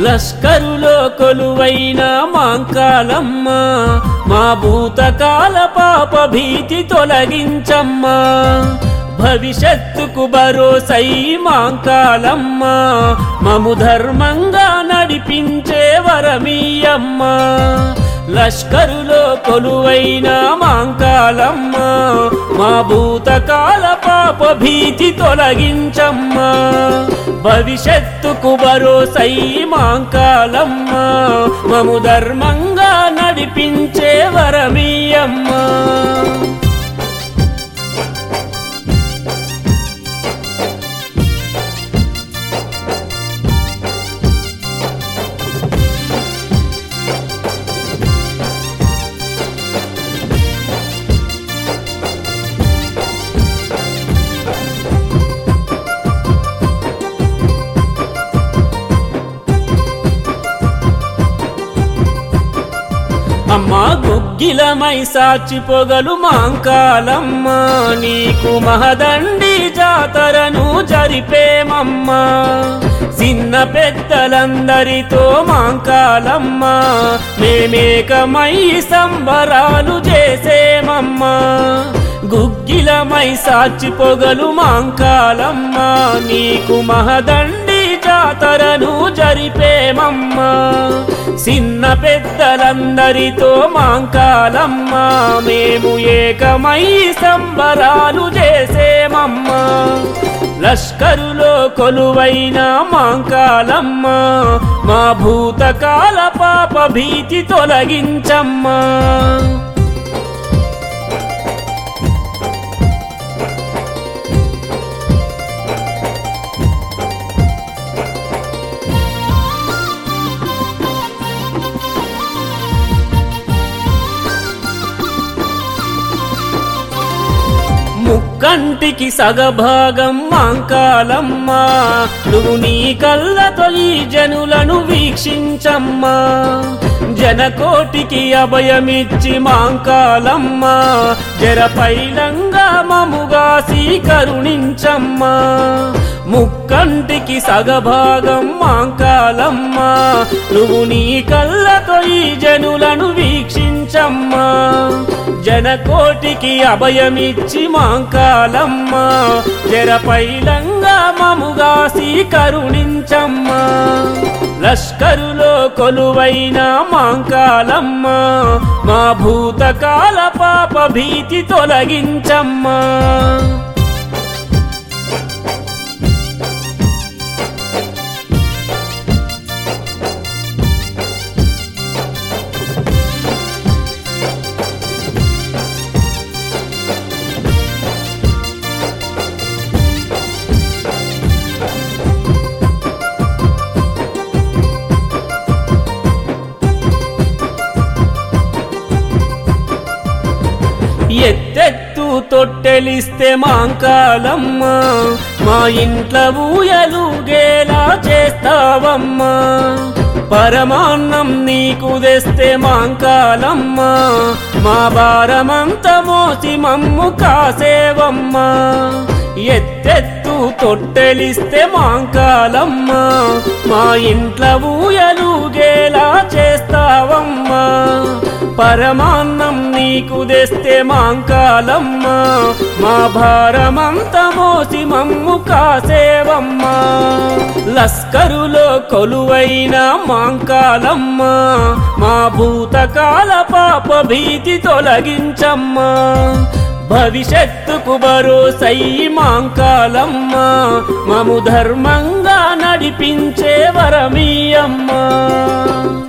లష్కరులో కొలువైన మాంకాలమ్మ మా భూతకాల పాప భీతి తొలగించమ్మా భవిష్యత్తుకు భరోసై మాంకాలమ్మ మము ధర్మంగా నడిపించే వరమీయమ్మ లష్కరులో కొలువైన మాంకాలమ్మ మా భూతకాల పాప భీతి తొలగించమ్మా భవిష్యత్తుకు భరోసై మాంకాలమ్మ మము ధర్మంగా నడిపించే వరమీయమ్మ అమ్మా గుగ్గిలమై సాచి పొగలు మాంకాలమ్మ నీకు మహదండి జాతరను జరిపేమమ్మా చిన్న పెద్దలందరితో మాంకాలమ్మ మేమేకమై సంబరాలు చేసేమమ్మా గుగ్గిలమై సాచి పొగలు మాంకాలమ్మ నీకు మహదండి జాతరను జరిపేమమ్మా చిన్న పెద్దలందరితో మాంకాలమ్మ మేము ఏకమై సంబరాలు చేసేమమ్మా లష్కరులో కొలువైన మాంకాలమ్మ మా భూతకాల పాప భీతి తొలగించమ్మా ముక్కంటికి సగభాగం మాంకాలమ్మ నువ్వు నీ కళ్ళతో ఈ జనులను వీక్షించమ్మా జనకోటికి అభయమిచ్చి మాంకాలమ్మ జరపైలంగా మముగా కరుణించమ్మా ముక్కంటికి సగభాగం మాంకాలమ్మ నువ్వు నీ కళ్ళతో ఈ జనులను వీక్షించమ్మా జనకోటికి అభయమిచ్చి మాంకాలమ్మ జరపైలంగా మముగా కరుణించమ్మా లష్కరులో కొలువైన మాంకాలమ్మ మా భూతకాల పాప భీతి తొలగించమ్మా ఎత్తెత్తు తొట్టెలిస్తే మాంకాలమ్మ మా ఇంట్లో ఊయలుగేలా చేస్తావమ్మా పరమాన్నం నీకు తెస్తే మాంకాలమ్మ మా భారమంత మోసి మమ్ము కాసేవమ్మా ఎత్తెత్తు తొట్టెలిస్తే మాంకాలమ్మ మా ఇంట్లో ఊయలుగేలా చేస్తావమ్మా పరమాన్నం నీకు తెస్తే మాంకాలమ్మ మా భారమంత మోసి మమ్ము కాసేవమ్మా లష్కరులో కొలువైన మాంకాలమ్మ మా భూతకాల పాప భీతి తొలగించమ్మా భవిష్యత్తుకు భరోసై మాంకాలమ్మ మము ధర్మంగా నడిపించే వరమీయమ్మా